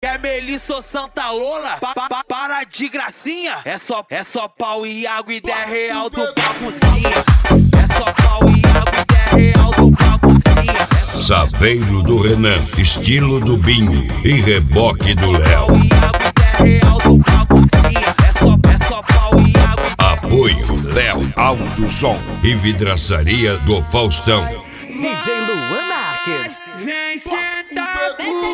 É Melissa ou Santa Lola, para de gracinha. É só pau e água e 10 real do baguncinha. É só pau e água e 10 real do baguncinha. Saveiro do Renan, estilo do Binho e reboque do Léo. Pau e água e 10 real do baguncinha. É só pau e água e 10 real. Apoio Léo Alto Som e vidraçaria do Faustão. DJ Luan Marques. Vem sentar comigo.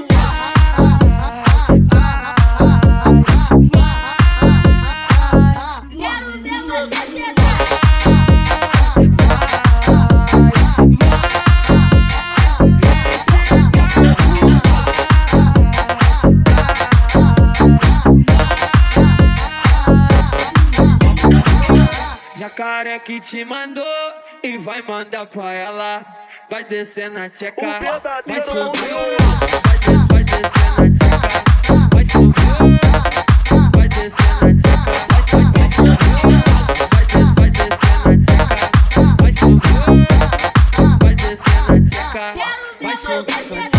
Jacaré que te mandou e vai mandar pra ela. Vai descer na tcheca, vai subir, vai descer na tcheca, vai subir, vai descer na tcheca, vai subir, vai descer na tcheca, vai subir, vai descer na tcheca, vai subir.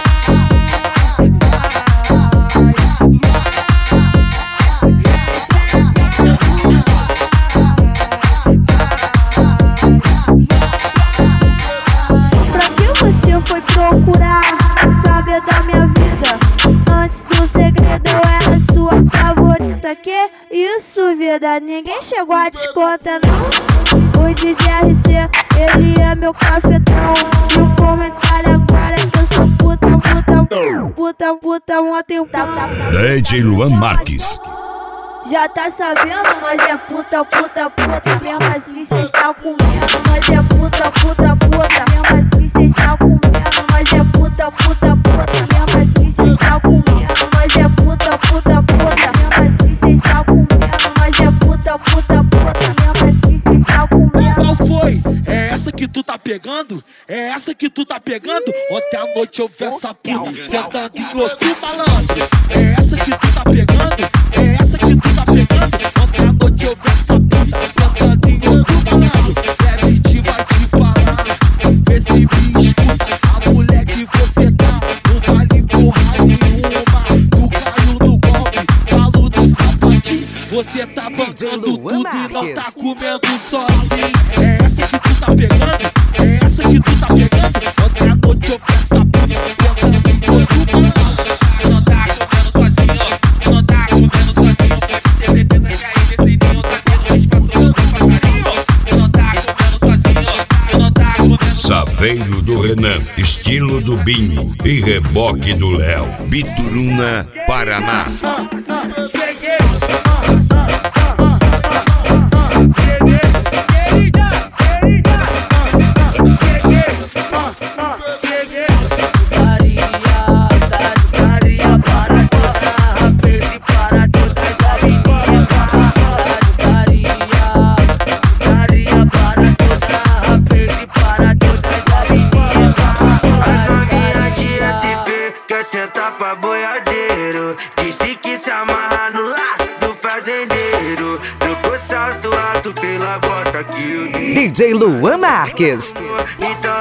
Foi procurar saber da minha vida. Antes do segredo eu era sua favorita. Que isso, vida? Ninguém chegou a te contar, não. O DJ RC, ele é meu cafetão. E o comentário agora é que eu sou puta ontem. DJ Luan Marques. Já tá sabendo, nós é puta. Mesmo assim cês tá comendo. Nós é puta. Mesmo assim cês tá comendo. Nós é puta. Mesmo assim cês tá comendo. Nós é puta. Mesmo assim cês tá comendo. Nós é puta. Mesmo assim cês tá comendo. Qual foi? É essa que tu tá pegando? É essa que tu tá pegando? Ontem à noite eu vi essa puta sentando em outro malandro. É essa que tu tá pegando? É essa que tu tá pegando? Ontem à noite eu vi essa puta sentando em outro malandro. Deve te vai te falar, vê se me escuta. A mulher que você tá não vale porra nenhuma. Tu caiu no golpe, falo do sapatinho. Você tá bancando tudo e não tá comendo sozinho. É essa que tu tá pegando? É essa que tu tá pegando? Ontem à noite eu vi essa puta sentando em outro malandro. Não tá comendo sozinho, não tá comendo sozinho. Pode ter certeza que aí nesse ninho tá tendo espaço do passarinho. Não tá comendo sozinho, não tá comendo. Saveiro do Renan, estilo do Binho e reboque do Léo. Bituruna, Paraná. Cheguei. Sentar pra boiadeiro, disse que se amarra no laço do fazendeiro. Trocou salto alto pela bota que o DJ Luan Marques. Então